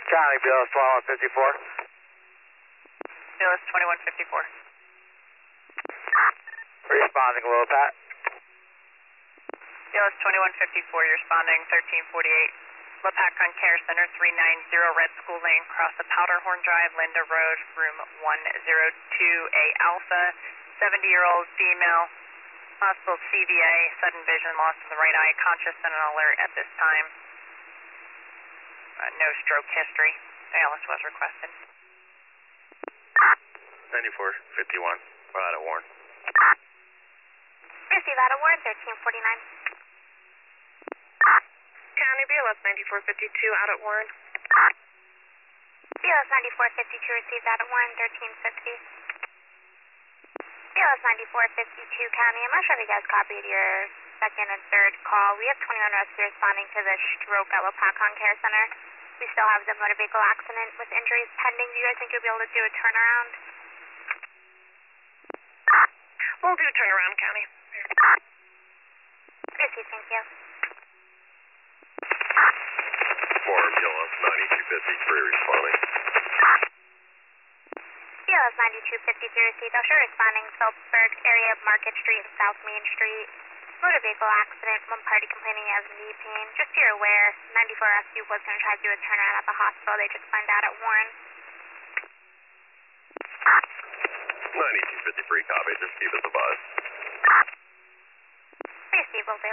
County, BLS 2154. BLS 2154. Responding low, Pat. BLS 2154, you're responding 1348. Lopatcon Care Center 390 Red School Lane, cross the Powderhorn Drive, Linda Road, room 102A Alpha. 70-year-old female, possible CVA, sudden vision loss in the right eye, conscious and an alert at this time. No stroke history. ALS was requested. 9451, we're out of Warren. Receive out of Warren, 1349. County, BLS 9452, out at Warren. BLS 9452 received out of Warren, 1350. BLS 9452 County, I'm not sure if you guys copied your second and third call. We have 21 rescues responding to the stroke at Lopatcon Care Center. We still have the motor vehicle accident with injuries pending. Do you guys think you'll be able to do a turnaround? We'll do turnaround, County. Receive, thank you. Warren, BLS 9253 responding. BLS 9253 received. Usher responding Phillipsburg area of Market Street and South Main Street. Motor vehicle accident. One party complaining of knee pain. Just so you're aware, 94 Rescue was going to try to do a turnaround at the hospital. They just find out at Warren. 9253 copy, just keep us advised. Receive, will do.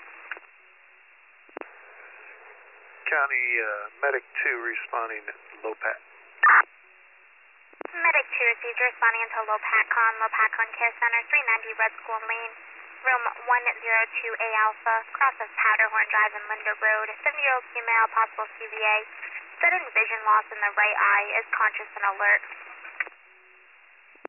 County, Medic 2 responding Lopat. Medic 2 received, responding into Lopatcon Care Center, 390 Red School Lane, room 102A Alpha, crosses Powderhorn Drive and Linda Road. 70-year-old female, possible CVA, sudden vision loss in the right eye, is conscious and alert.